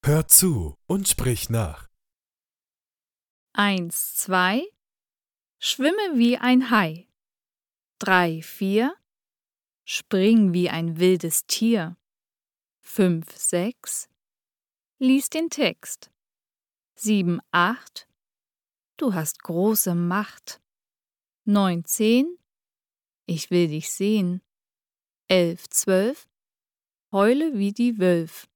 Hör zu und sprich nach. 1, 2, schwimme wie ein Hai. 3, 4, spring wie ein wildes Tier. 5, 6, lies den Text. 7, 8, du hast große Macht. 9, 10, ich will dich sehen. 11, 12, heule wie die Wölf.